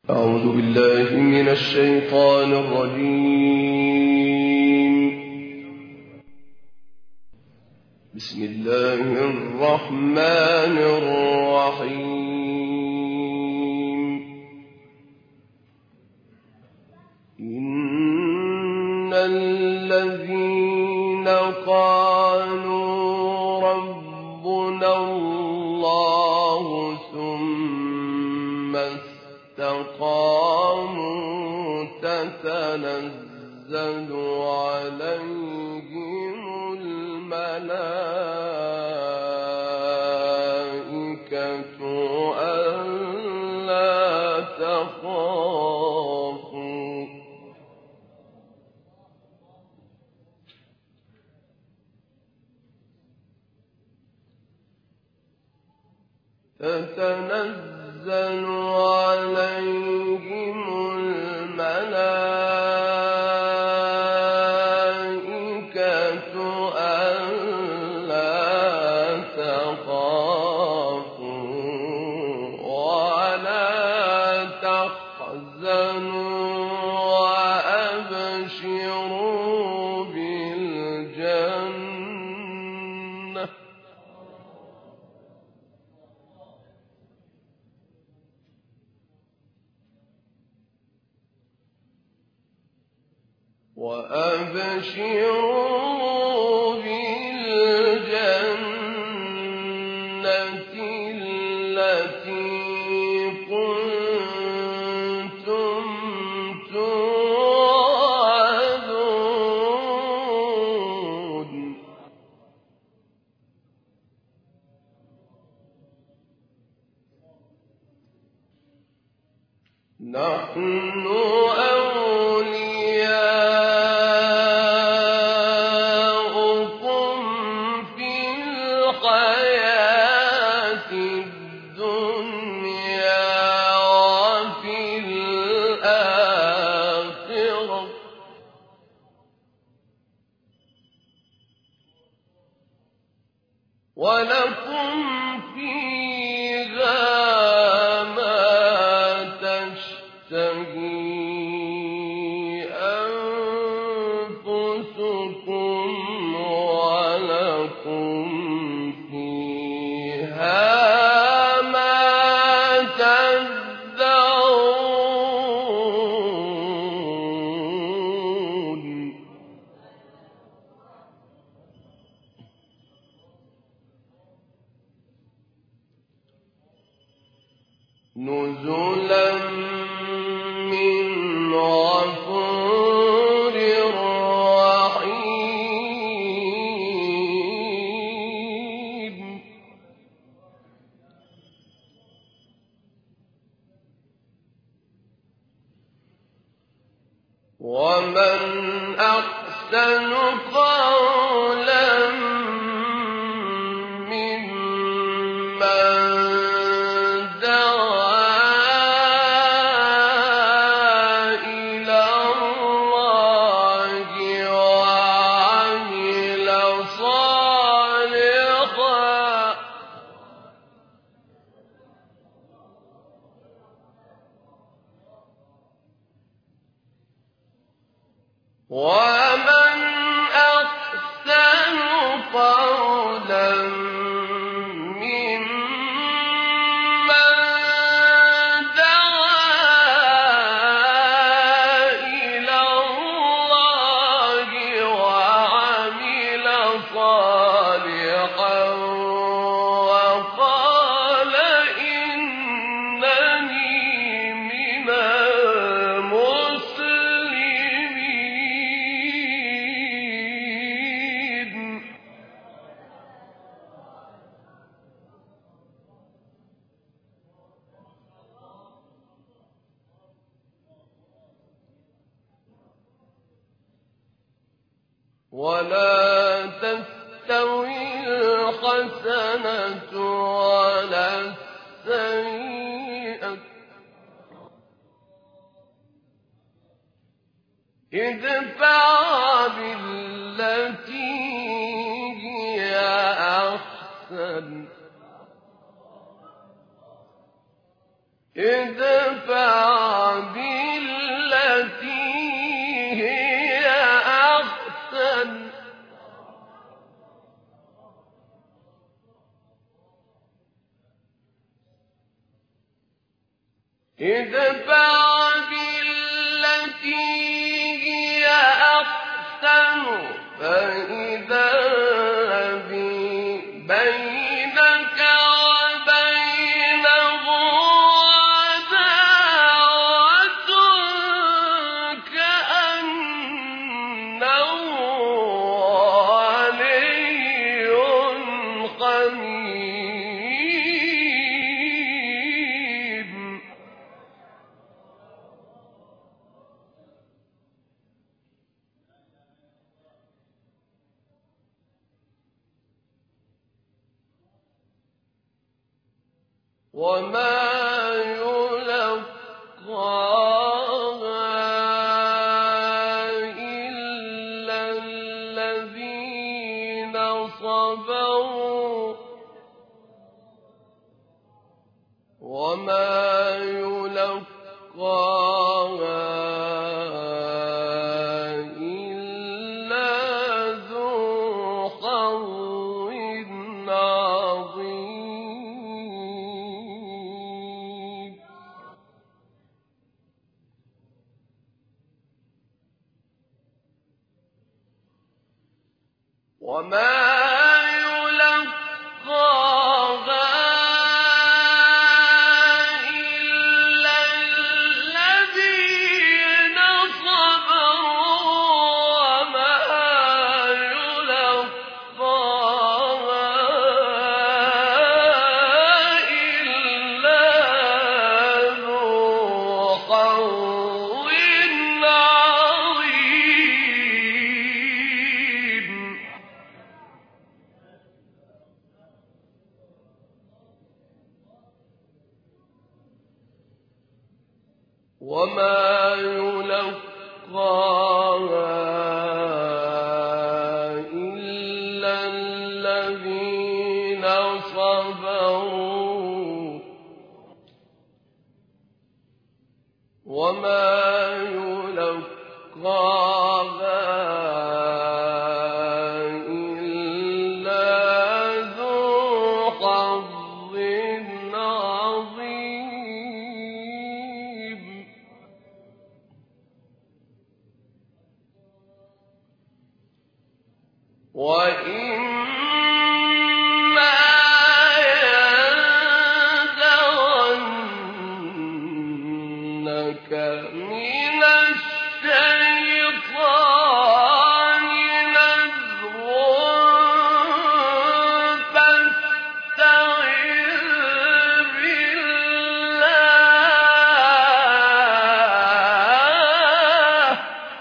أعوذ بالله من الشيطان الرجيم. بسم الله الرحمن الرحيم. إن الذين قالوا ربنا الله ثم استقاموا تتنزل عليهم الملائكة ألا تخافوا تتنزل عليهم الملائكة ألا تخافوا ولا تحزنوا وأبشروا بالجنة التي كنتم توعدون نحن أولياؤكم في الحياة الدنيا وفي الآخرة ولكم فيها ما تشتهي أنفسكم ولكم فيها ما تدعون نزلا من غفور رحيم ومن أحسن قولا ممن ومن أحسن قولا ممن دعا إلى الله وعمل صالحا وقال إنني من المسلمين ولا تستوي الحسنة ولا السيئة ادفع بالتي هي أحسن ادفع بالتي هي أحسن فإذا الذي بينك وبينه عداوة كأنه ولي حميم وما يلقاها إلا الذين صبروا وما يلقاها إلا ذو حظ عظيم وما يلقاها إلا الذين صبروا وما يلقاها إلا ذو حظ عظيم وما يلقاها إلا الذين صبروا وما يلقاها إلا ذو حظ عظيم وإما ينزغنك من الشيطان نزغ فاستعذ بالله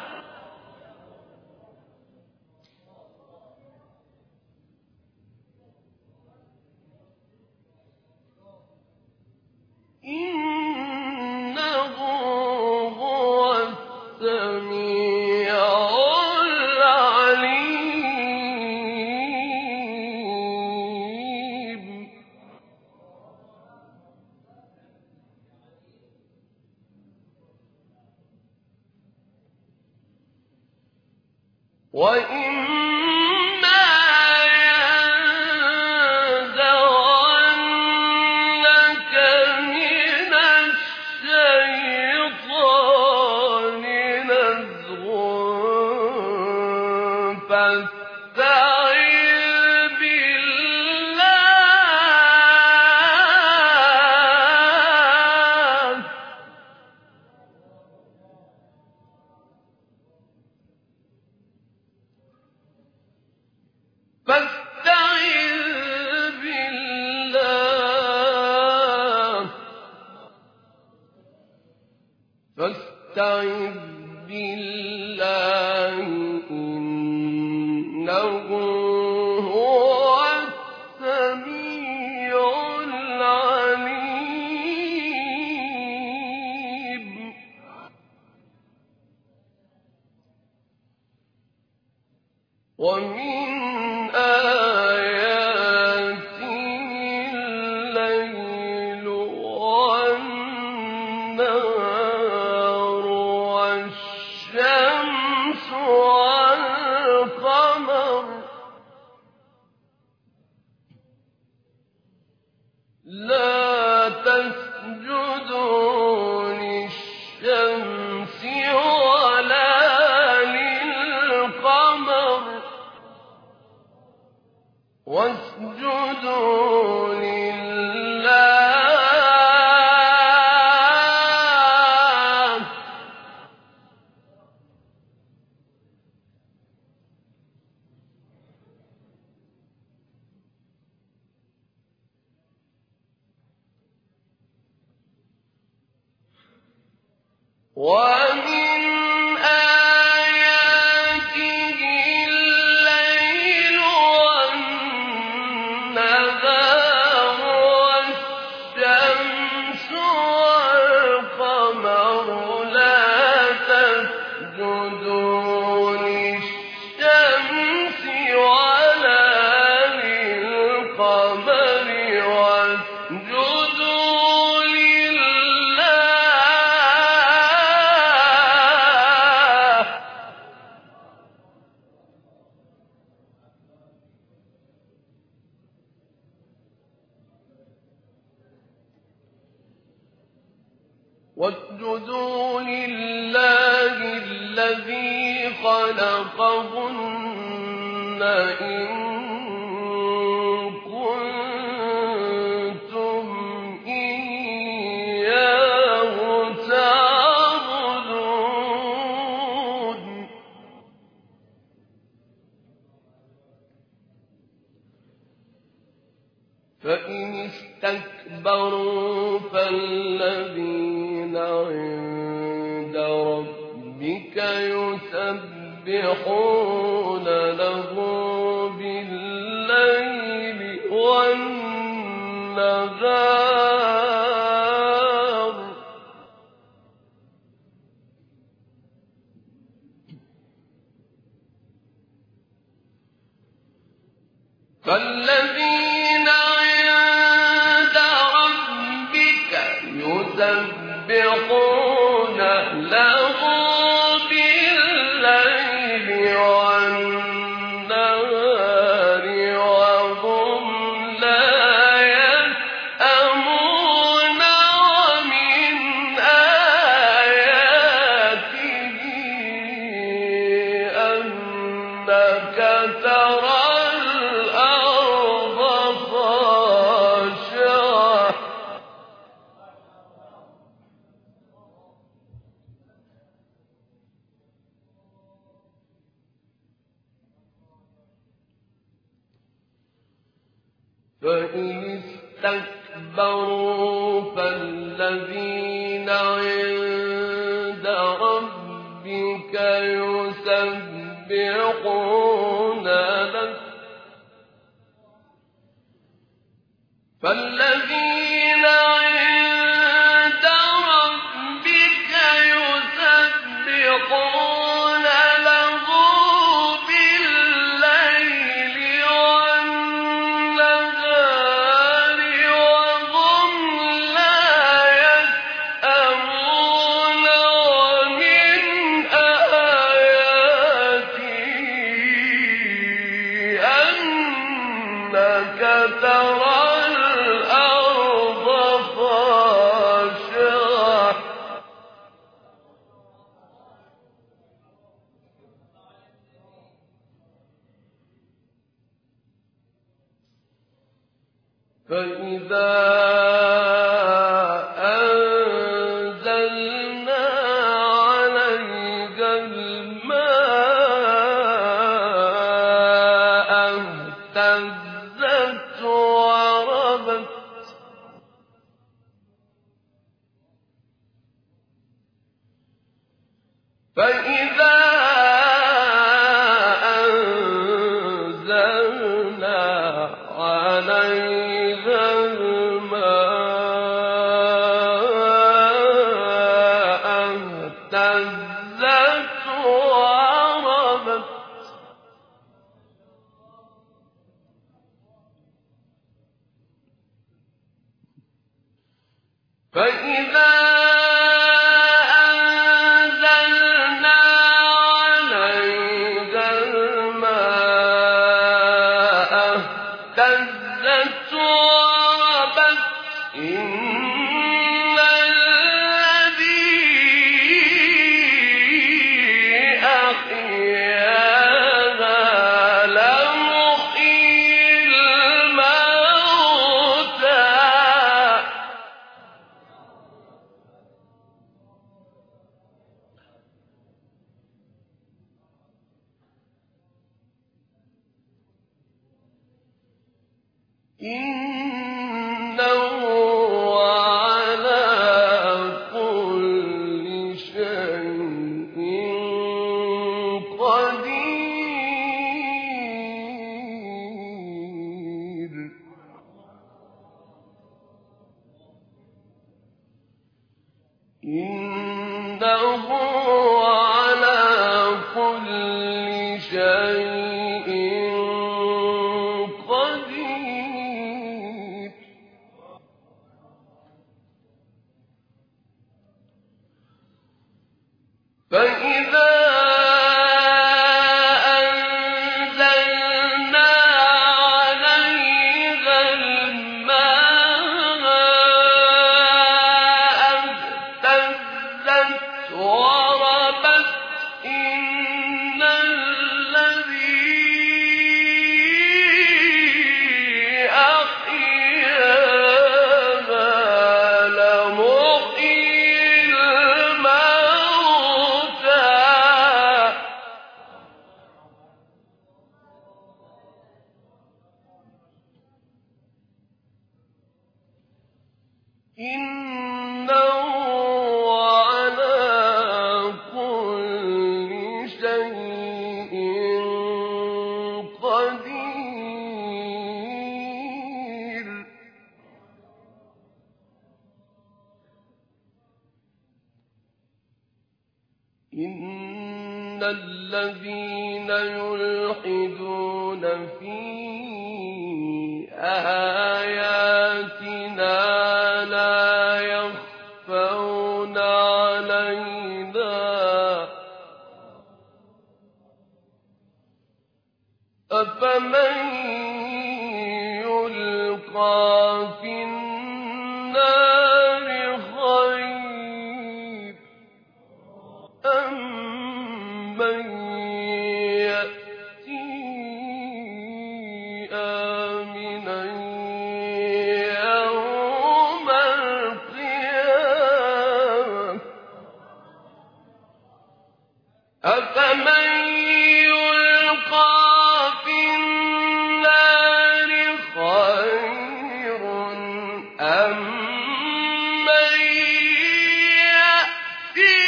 إنه هو السميع العليم وإما ينزغنك من الشيطان نزغ فاستعذ بالله فاستعذ بالله فاستعذ بالله إنه هو السميع العليم ومن آياته الليل والنهار والنهار والشمس والقمر لا تسجدوا للشمس ولا للقمر واسجدوا لله ومن آياته الليل والنهار والشمس والقمر لا تسجدوا للشمس ولا للقمر واسجدوا لله واسجدوا لله الذي خلقهن إن كنتم إياه تعبدون فإن استكبروا فالذين عند ربك يسبحون له بالليل والنهار فالذين عند ربك يسبحون له بالليل والنهار وهم لا يسأمون ومن آياته أنك ترى الأرض خاشعة فإن استكبروا فالذين عند ربك يسبحون له فالذين عند ربك يسبحون له بالليل والنهار وهم لا يسأمون ومن آياته أنك ترى الأرض خاشعة فإذا أنزلنا عليها الماء اهتزت وربت فإذا أنزلنا عليها الماء اهتزت وربت فإذا إنه على كل شيء قدير. إنه على كل شيء قدير. فإذا أنزلنا عليها الماء اهتزت وربت إن الذي أحياها لمحيي الموتى. إنه على كل شيء قدير. إن الذين يلحدون في آياتنا لا يخفون علينا أفمن يلقى في النار خير أم من يأتي آمنا يوم القيامة. أفمن يلقى في النار خير أم من يأتي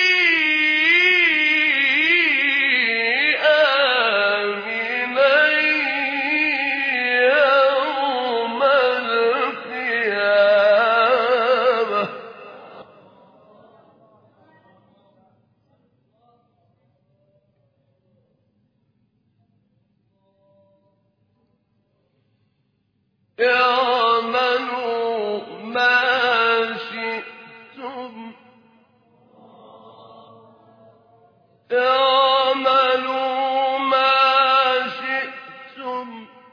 آمنا يوم القيامة. اعملوا ما شئتم. اعملوا ما شئتم.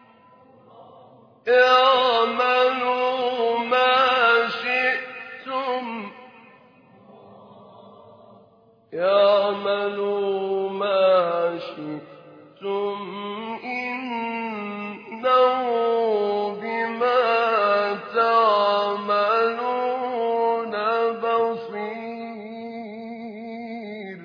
اعملوا ما شئتم. اعملوا ما شئتم إنه بما تعملون بصير.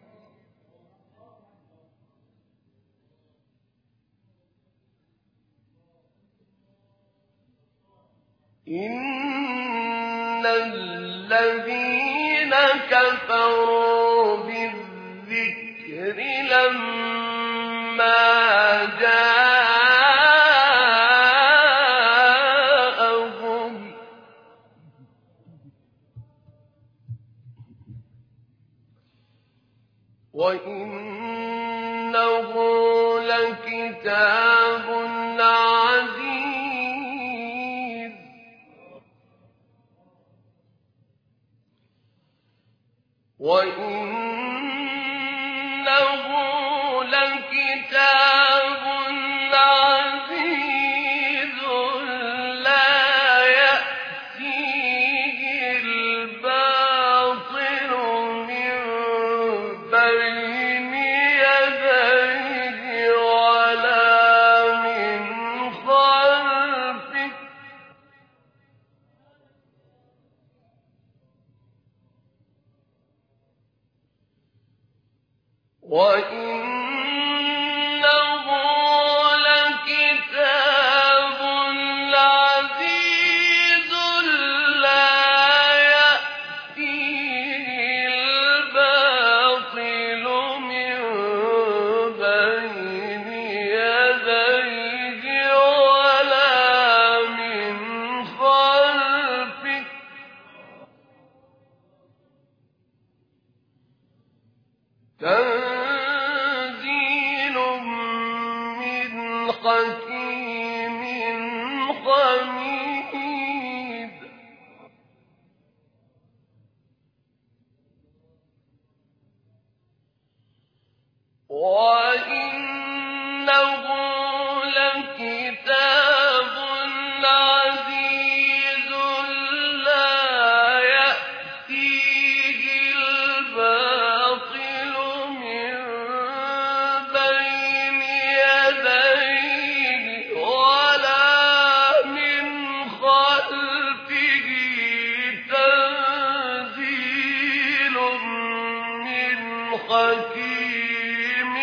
إن الذين كفروا بالذكر لما جاءهم وإنه لكتاب عزيز. وإنه لكتاب عزيز لا يأتيه الباطل من بين يديه ولا من خلفه وإنه لكتاب تنزيل من حكيم حميد وإنه لكتاب عزيز لا يأتيه الباطل من بين يديه ولا من خلفه تنزيل من حكيم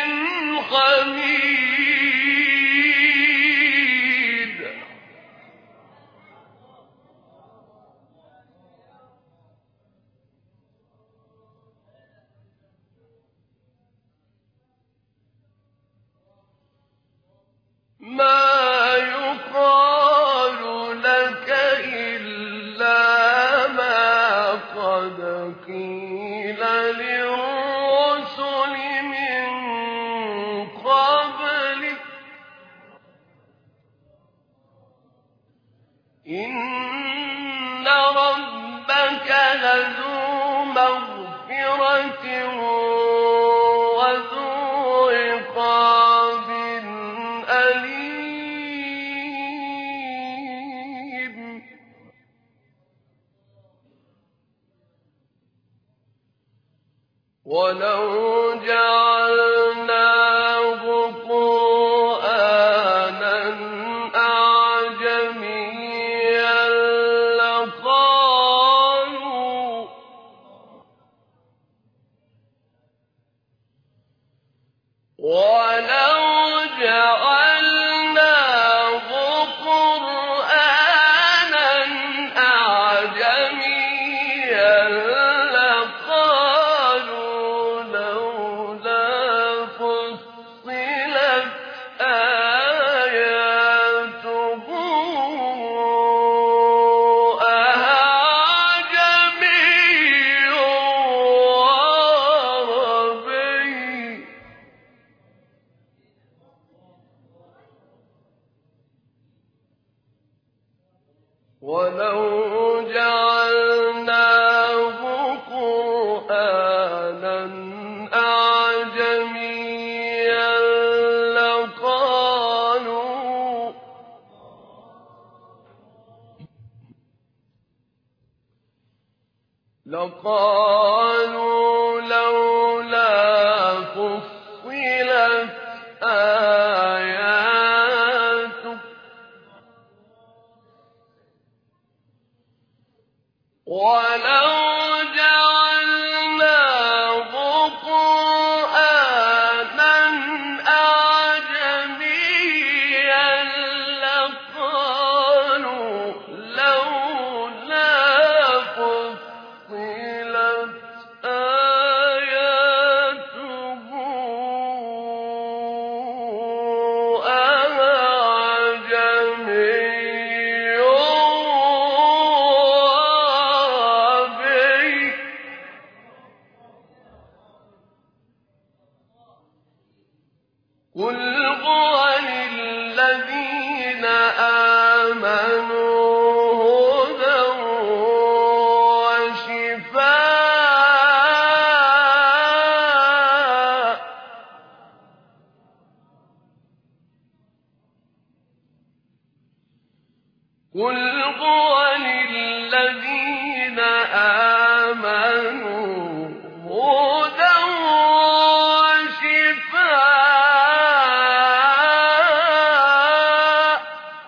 حميد ما يقال لك إلا ما قد قيل للرسل من قبلك إن ربك لذو مغفرة وذو عقاب أليم ولو جعلناه قرآنا أعجميا لقالوا لولا فصلت آياته أعجمي وعربي ولو جعلناه قرآنا أعجميا لقالوا لولا فصلت آياته ولو جعلناه قرآنا أعجميا لقالوا لولا فصلت آياته أعجمي وعربي قل هو للذين آمنوا هدى وشفاء قل هو للذين آمنوا هدى وشفاء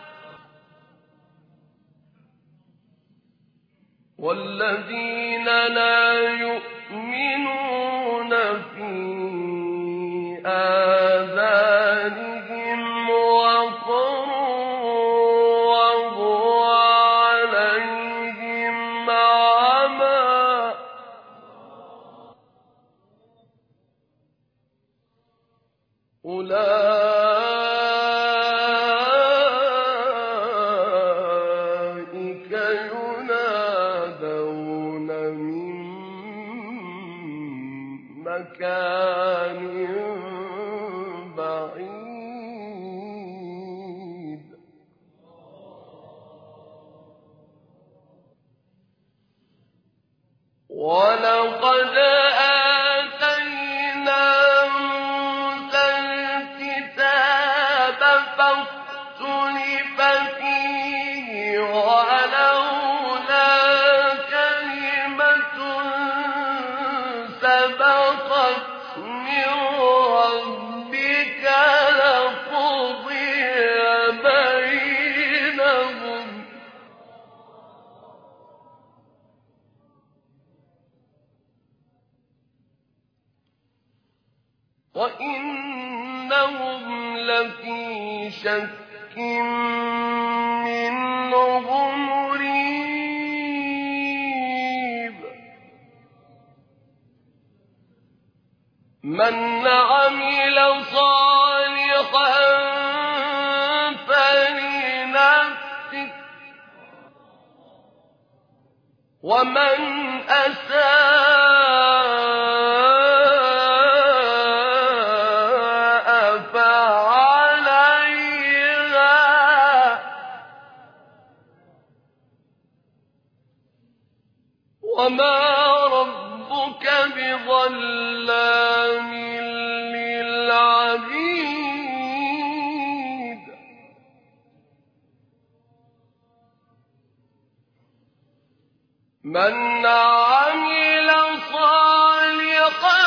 والذين لا يؤمنون في آذانهم وقر وهو عليهم عمى أولئك ينادون من مكان بعيد ولقد آتينا موسى الكتاب فاختلف فيه ولولا كلمة سبقت من ربك لقضي بينهم وإنهم لفي شك منه مريب من عمل صالحا فلنفسه ومن أساء فعليها وما ربك بظلام للعبيد من عمل صالحا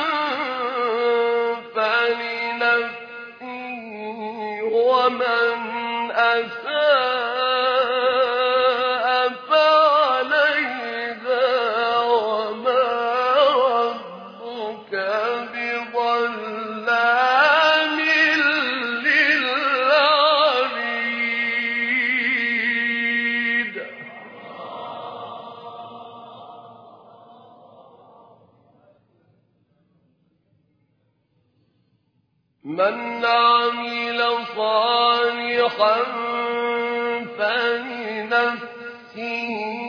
فلنفسه ومن أساء فعليها وما ربك بظلام للعبيد من عمل صالحا فلنفسه